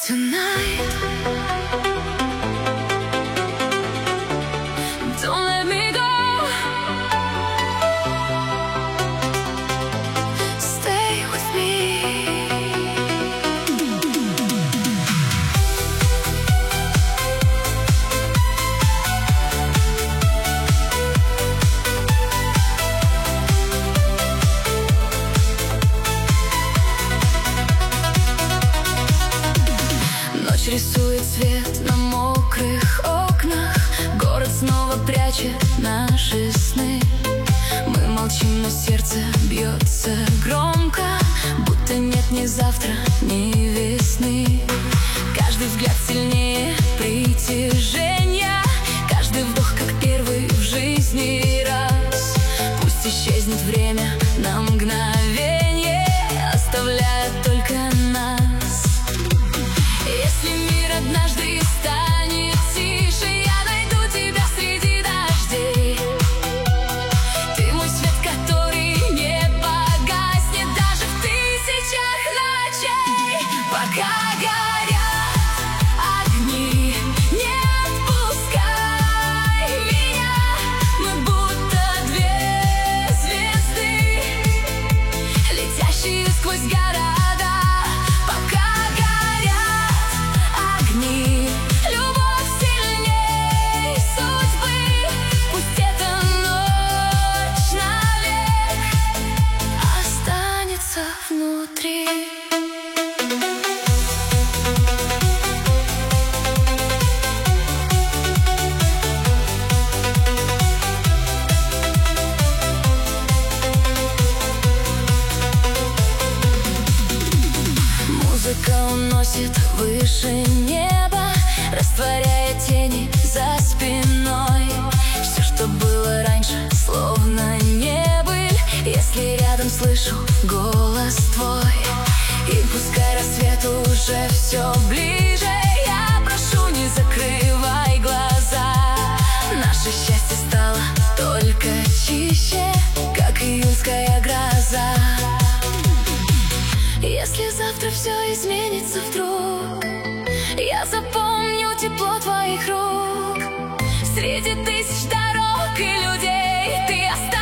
tonight. Don't let me go. Stay with me. Ночь рисует свет на мокрых окнах. Город снова прячет наши сны. Мы молчим, но сердце бьется громко, будто нет ни завтра, ни весны. Каждый взгляд сильнее притяжения, каждый вдох как первый в жизни раз. Пусть исчезнет время на мгновение, оставляя только нас. Если мир однажды станет тише, я найду тебя среди дождей. Ты мой свет, который не погаснет даже в тысячах ночей. Пока горят огни, не отпускай меня. Мы будто две звезды, летящие сквозь города. Любовь сильней судьбы, пусть эта ночь навек останется внутри. Музыка уносит выше неба, растворяя тени за спиной. Все, что было раньше, словно не быль, если рядом слышу голос твой. И пускай рассвет уже все ближе, я прошу, не закрывай глаза. Наше счастье стало только чище, как июльская гроза. Если завтра все изменится вдруг, я запомню тепло твоих рук. Среди тысяч дорог и людей ты останешься.